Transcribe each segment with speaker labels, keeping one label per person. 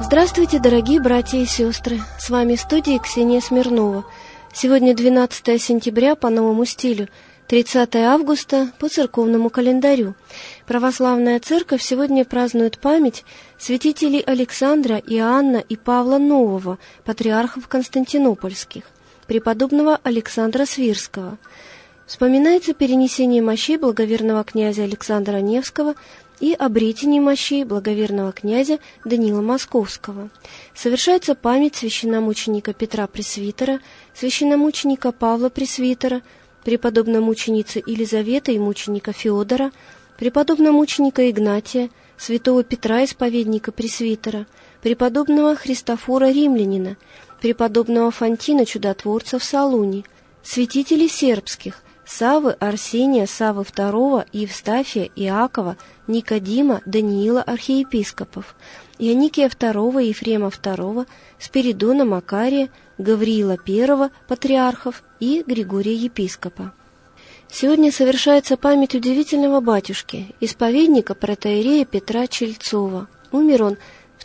Speaker 1: Здравствуйте, дорогие братья и сестры! С вами в студии Ксения Смирнова. Сегодня 12 сентября по новому стилю, 30 августа по церковному календарю. Православная церковь сегодня празднует память святителей Александра, Иоанна и Павла Нового, патриархов константинопольских, преподобного Александра Свирского. Вспоминается перенесение мощей благоверного князя Александра Невского и обретение мощей благоверного князя Даниила Московского. Совершается память священномученика Петра Пресвитера, священномученика Павла Пресвитера, преподобномученицы Елизаветы и мученика Феодора, преподобномученика Игнатия, святого Петра Исповедника Пресвитера, преподобного Христофора Римлянина, преподобного Фонтина Чудотворца в Солуне, святителей сербских, Саввы, Арсения, Саввы II, Евстафия, Иакова, Никодима, Даниила архиепископов, Ионикия II, Ефрема II, Спиридона, Макария, Гавриила I, патриархов и Григория епископа. Сегодня совершается память удивительного батюшки, исповедника протоиерея Петра Чельцова. Умер он в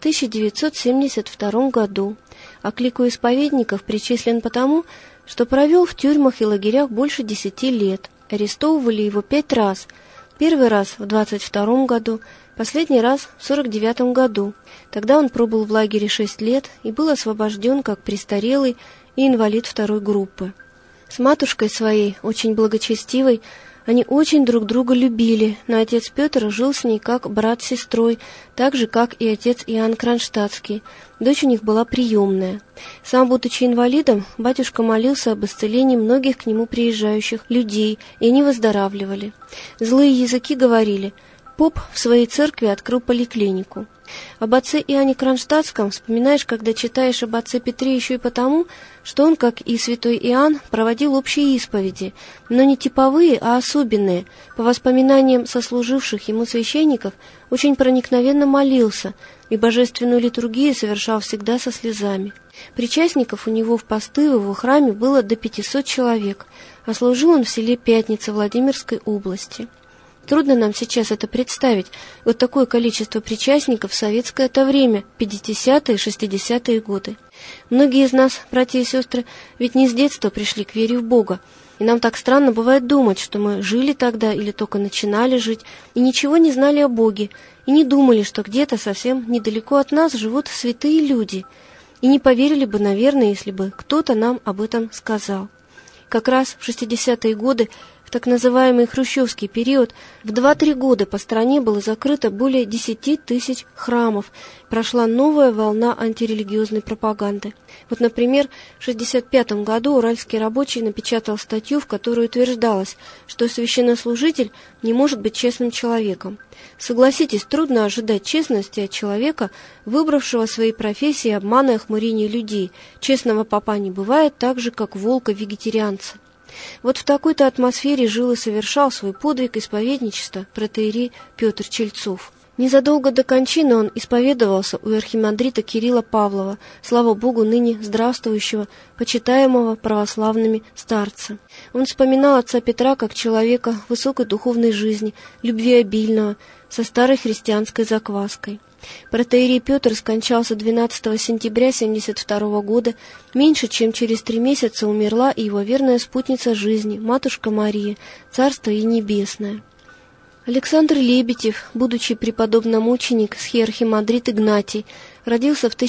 Speaker 1: 1972 году, а к лику исповедников причислен потому, что провел в тюрьмах и лагерях больше 10 лет. Арестовывали его 5 раз. Первый раз в 22 году, последний раз в 49 году. Тогда он пробыл в лагере 6 лет и был освобожден как престарелый и инвалид 2 группы. С матушкой своей, очень благочестивой, они очень друг друга любили, но отец Петр жил с ней как брат с сестрой, так же, как и отец Иоанн Кронштадтский. Дочь у них была приемная. Сам, будучи инвалидом, батюшка молился об исцелении многих к нему приезжающих людей, и они выздоравливали. Злые языки говорили: поп в своей церкви открыл поликлинику. Об отце Иоанне Кронштадтском вспоминаешь, когда читаешь об отце Петре, еще и потому, что он, как и святой Иоанн, проводил общие исповеди, но не типовые, а особенные. По воспоминаниям сослуживших ему священников, очень проникновенно молился и божественную литургию совершал всегда со слезами. Причастников у него в посты в его храме было до 500 человек, а служил он в селе Пятница Владимирской области. Трудно нам сейчас это представить, вот такое количество причастников в советское-то время, 50-е, 60-е годы. Многие из нас, братья и сестры, ведь не с детства пришли к вере в Бога, и нам так странно бывает думать, что мы жили тогда или только начинали жить, и ничего не знали о Боге, и не думали, что где-то совсем недалеко от нас живут святые люди, и не поверили бы, наверное, если бы кто-то нам об этом сказал. Как раз в 60-е годы, в так называемый хрущевский период, в 2-3 года по стране было закрыто более 10 тысяч храмов. Прошла новая волна антирелигиозной пропаганды. Вот, например, в 1965 году уральский рабочий напечатал статью, в которой утверждалось, что священнослужитель не может быть честным человеком. Согласитесь, трудно ожидать честности от человека, выбравшего своей профессии обмана и охмурения людей. Честного попа не бывает, так же, как волка-вегетарианца. Вот в такой-то атмосфере жил и совершал свой подвиг исповедничества протоиерей Петр Чельцов. Незадолго до кончины он исповедовался у архимандрита Кирилла Павлова, слава Богу, ныне здравствующего, почитаемого православными старца. Он вспоминал отца Петра как человека высокой духовной жизни, любвеобильного, со старой христианской закваской. Протоиерей Петр скончался 12 сентября 1972 года. Меньше чем через 3 месяца умерла и его верная спутница жизни, матушка Мария, царство ей небесное. Александр Лебедев, будучи преподобномученик схиархимандрит Игнатий, родился в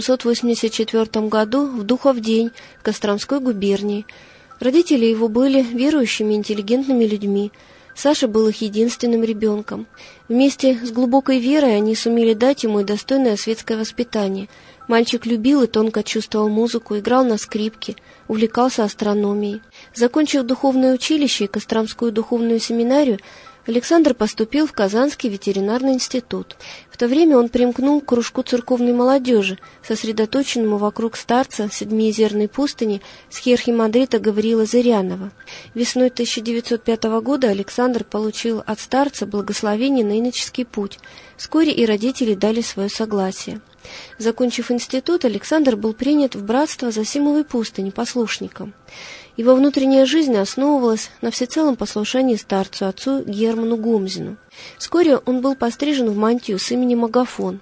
Speaker 1: 1884 году в Духов день в Костромской губернии. Родители его были верующими интеллигентными людьми. Саша был их единственным ребенком. Вместе с глубокой верой они сумели дать ему и достойное светское воспитание. Мальчик любил и тонко чувствовал музыку, играл на скрипке, увлекался астрономией. Закончив духовное училище и Костромскую духовную семинарию, Александр поступил в Казанский ветеринарный институт. В то время он примкнул к кружку церковной молодежи, сосредоточенному вокруг старца Седмиезерной пустыни схиархимандрита Гавриила Зырянова. Весной 1905 года Александр получил от старца благословение на иноческий путь. Вскоре и родители дали свое согласие. Закончив институт, Александр был принят в братство Зосимовой пустыни послушником. Его внутренняя жизнь основывалась на всецелом послушании старцу, отцу Герману Гомзину. Вскоре он был пострижен в мантию с именем Агафон.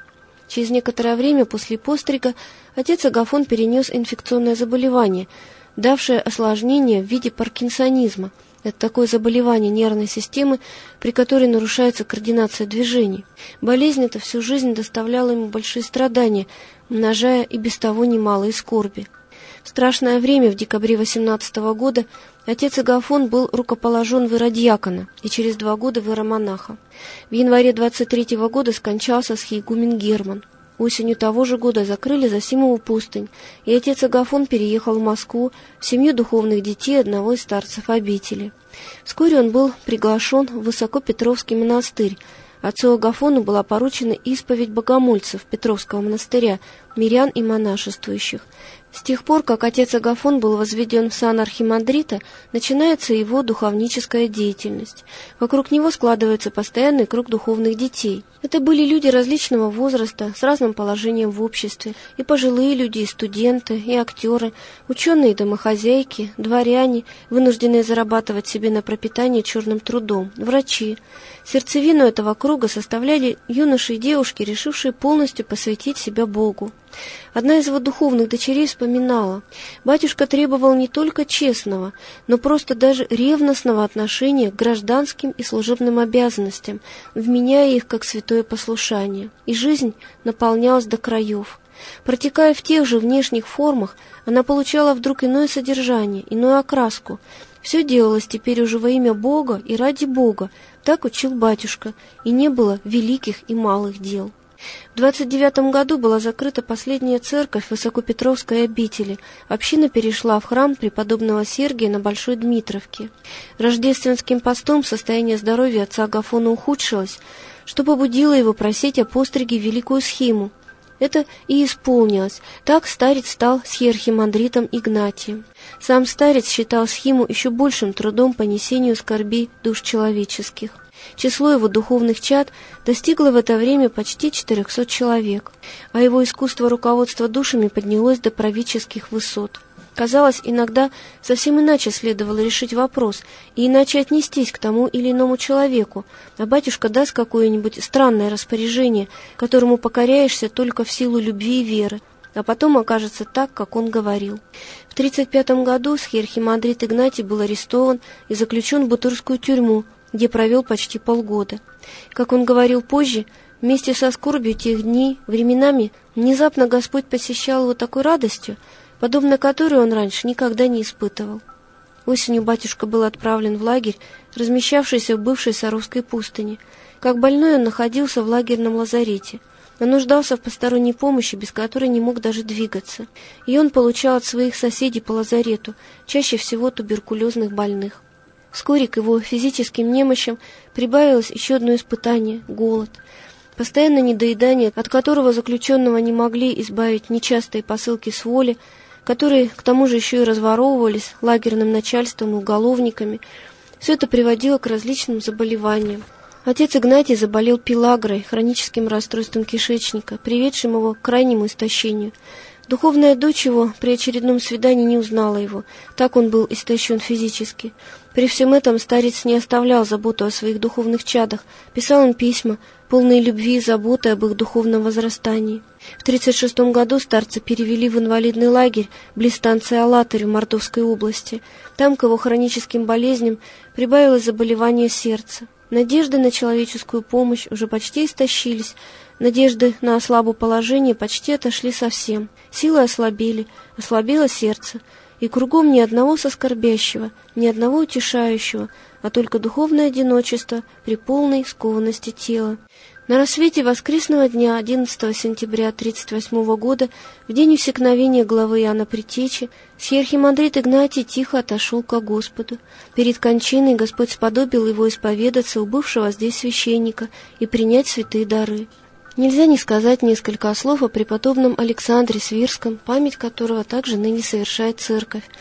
Speaker 1: Через некоторое время после пострига отец Агафон перенес инфекционное заболевание, давшее осложнение в виде паркинсонизма. Это такое заболевание нервной системы, при которой нарушается координация движений. Болезнь эта всю жизнь доставляла ему большие страдания, умножая и без того немалые скорби. В страшное время, в декабре 18 года, отец Агафон был рукоположен в иродиакона и через 2 года в иеромонаха. В январе 23 года скончался схиегумен Герман. Осенью того же года закрыли Зосимову пустынь, и отец Агафон переехал в Москву в семью духовных детей одного из старцев обители. Вскоре он был приглашен в Высокопетровский монастырь. Отцу Агафону была поручена исповедь богомольцев Петровского монастыря, мирян и монашествующих. С тех пор, как отец Агафон был возведен в сан архимандрита, начинается его духовническая деятельность. Вокруг него складывается постоянный круг духовных детей. Это были люди различного возраста, с разным положением в обществе, и пожилые люди, и студенты, и актеры, ученые и домохозяйки, дворяне, вынужденные зарабатывать себе на пропитание черным трудом, врачи. Сердцевину этого круга составляли юноши и девушки, решившие полностью посвятить себя Богу. Одна из его духовных дочерей вспоминала: «Батюшка требовал не только честного, но просто даже ревностного отношения к гражданским и служебным обязанностям, вменяя их как святое послушание, и жизнь наполнялась до краев. Протекая в тех же внешних формах, она получала вдруг иное содержание, иную окраску. Все делалось теперь уже во имя Бога и ради Бога, так учил батюшка, и не было великих и малых дел». В 29 году была закрыта последняя церковь Высокопетровской обители. Община перешла в храм преподобного Сергия на Большой Дмитровке. Рождественским постом состояние здоровья отца Агафона ухудшилось, что побудило его просить о постриге великую схиму. Это и исполнилось. Так старец стал схиархимандритом Игнатием. Сам старец считал схиму еще большим трудом по несению скорбей душ человеческих. Число его духовных чад достигло в это время почти 400 человек, а его искусство руководства душами поднялось до правительских высот. Казалось, иногда совсем иначе следовало решить вопрос и иначе отнестись к тому или иному человеку, а батюшка даст какое-нибудь странное распоряжение, которому покоряешься только в силу любви и веры, а потом окажется так, как он говорил. В 1935 году схиархимандрит Игнатий был арестован и заключен в Бутырскую тюрьму, где провел почти полгода. Как он говорил позже, вместе со скорбью тех дней, временами, внезапно Господь посещал его такой радостью, подобно которой он раньше никогда не испытывал. Осенью батюшка был отправлен в лагерь, размещавшийся в бывшей Саровской пустыне. Как больной он находился в лагерном лазарете. Он нуждался в посторонней помощи, без которой не мог даже двигаться. И он получал от своих соседей по лазарету, чаще всего туберкулезных больных. Вскоре к его физическим немощам прибавилось еще одно испытание – голод. Постоянное недоедание, от которого заключенного не могли избавить нечастые посылки с воли, которые к тому же еще и разворовывались лагерным начальством и уголовниками, все это приводило к различным заболеваниям. Отец Игнатий заболел пелагрой, хроническим расстройством кишечника, приведшим его к крайнему истощению. Духовная дочь его при очередном свидании не узнала его, так он был истощен физически. При всем этом старец не оставлял заботу о своих духовных чадах, писал им письма, полные любви и заботы об их духовном возрастании. В 1936 году старца перевели в инвалидный лагерь близ станции Алатырь в Мордовской области. Там к его хроническим болезням прибавилось заболевание сердца. Надежды на человеческую помощь уже почти истощились, надежды на ослабу положения почти отошли совсем. Силы ослабели, ослабело сердце, и кругом ни одного соскорбящего, ни одного утешающего, а только духовное одиночество при полной скованности тела. На рассвете воскресного дня 11 сентября 1938 года, в день усекновения главы Иоанна Предтечи, схиархимандрит Игнатий тихо отошел ко Господу. Перед кончиной Господь сподобил его исповедаться у бывшего здесь священника и принять святые дары. Нельзя не сказать несколько слов о преподобном Александре Свирском, память которого также ныне совершает церковь.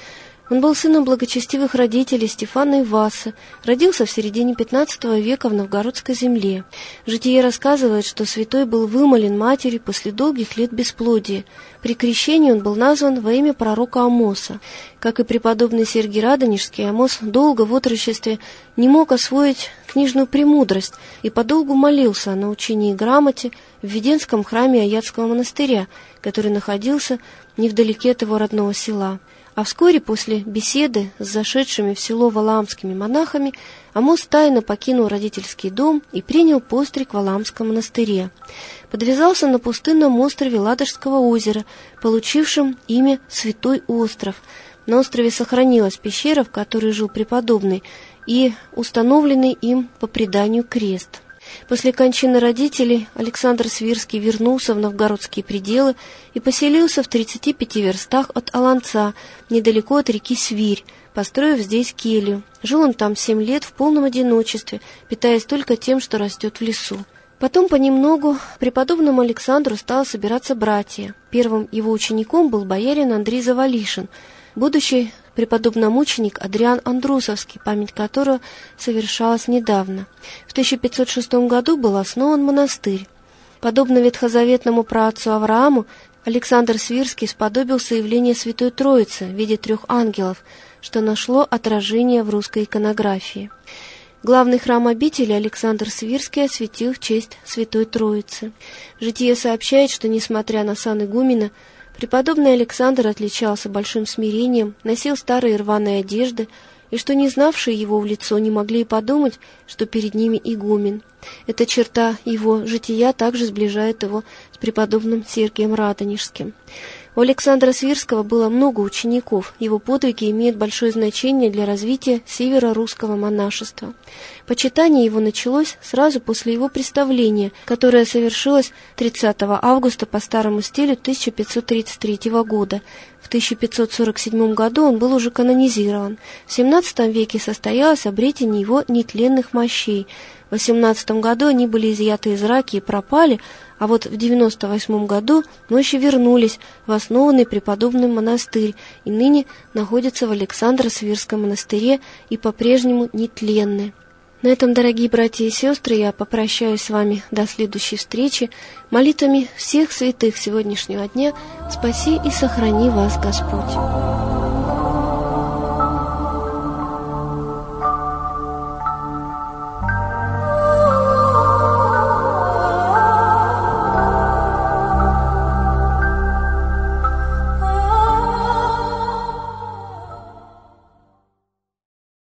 Speaker 1: Он был сыном благочестивых родителей Стефана и Васы, родился в середине XV века в новгородской земле. Житие рассказывает, что святой был вымолен матерью после долгих лет бесплодия. При крещении он был назван во имя пророка Амоса. Как и преподобный Сергий Радонежский, Амос долго в отрочестве не мог освоить книжную премудрость и подолгу молился о научении грамоте в Введенском храме Аятского монастыря, который находился невдалеке от его родного села. А вскоре после беседы с зашедшими в село валаамскими монахами Амос тайно покинул родительский дом и принял постриг в Валаамском монастыре. Подвязался на пустынном острове Ладожского озера, получившем имя Святой остров. На острове сохранилась пещера, в которой жил преподобный, и установленный им по преданию крест. После кончины родителей Александр Свирский вернулся в новгородские пределы и поселился в 35 верстах от Аланца, недалеко от реки Свирь, построив здесь келью. Жил он там 7 лет в полном одиночестве, питаясь только тем, что растет в лесу. Потом понемногу преподобному Александру стало собираться братья. Первым его учеником был боярин Андрей Завалишин, будущий преподобномученик Адриан Андрусовский, память которого совершалась недавно. В 1506 году был основан монастырь. Подобно ветхозаветному праотцу Аврааму, Александр Свирский сподобился явления Святой Троицы в виде 3 ангелов, что нашло отражение в русской иконографии. Главный храм обители Александр Свирский осветил в честь Святой Троицы. Житие сообщает, что, несмотря на сан игумена, преподобный Александр отличался большим смирением, носил старые рваные одежды, и что не знавшие его в лицо не могли и подумать, что перед ними игумен. Эта черта его жития также сближает его с преподобным Сергием Радонежским. У Александра Свирского было много учеников, его подвиги имеют большое значение для развития северо-русского монашества. Почитание его началось сразу после его представления, которое совершилось 30 августа по старому стилю 1533 года. В 1547 году он был уже канонизирован. В XVII веке состоялось обретение его нетленных мощей. В 18 году они были изъяты из раки и пропали, а вот в 98 году мощи вернулись в основанный преподобным монастырь и ныне находятся в Александро-Свирском монастыре и по-прежнему нетленны. На этом, дорогие братья и сестры, я попрощаюсь с вами до следующей встречи. Молитвами всех святых сегодняшнего дня спаси и сохрани вас Господь.